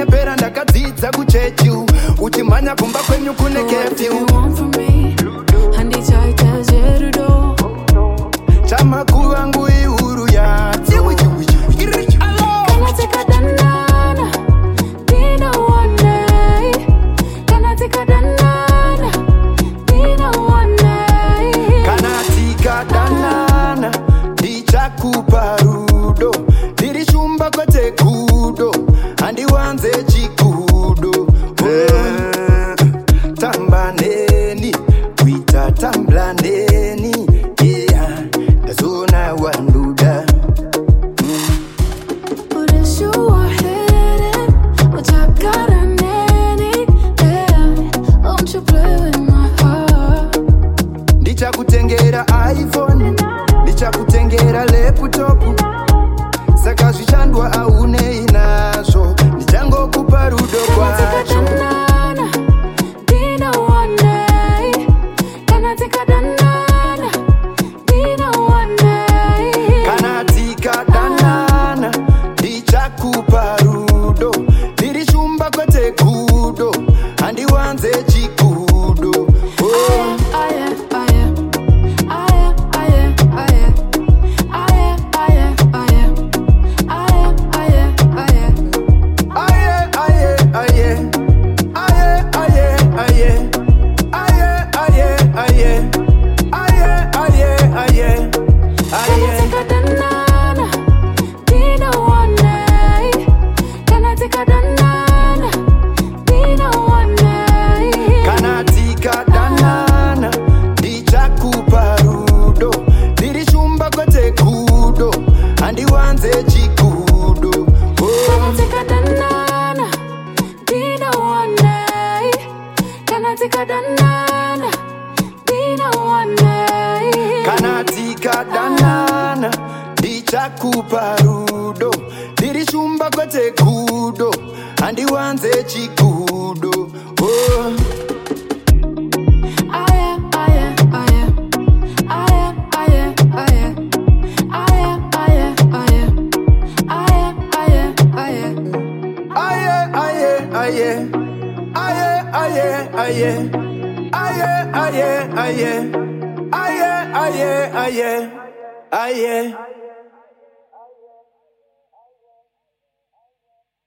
ndapera ndakadzidza kuchechu uchimhanya kumba kwenyu kune kefyu chamakuva ngu ihuru yatsi kana tikadanana ndichakupa rudo ndirishumba kwete kudo handiwanze chikudo tambaneni kuita tamblaneni yeah ndazona wanduda ndichakutengera iPhone ndichakutengera laptop saka zvichandwa aunei nazvo ndichangokupa rudo kwacho kana tikadanana ndichakupa rudo ndirishumba kwete kudo handiwanze chikudo kana tikadanana ndichakupa rudo ndirishumba kwete kudo handiwanze chikudo kana tikadanana ndichakupa rudo ndirishumba kwete kudo handiwanze chikudo aye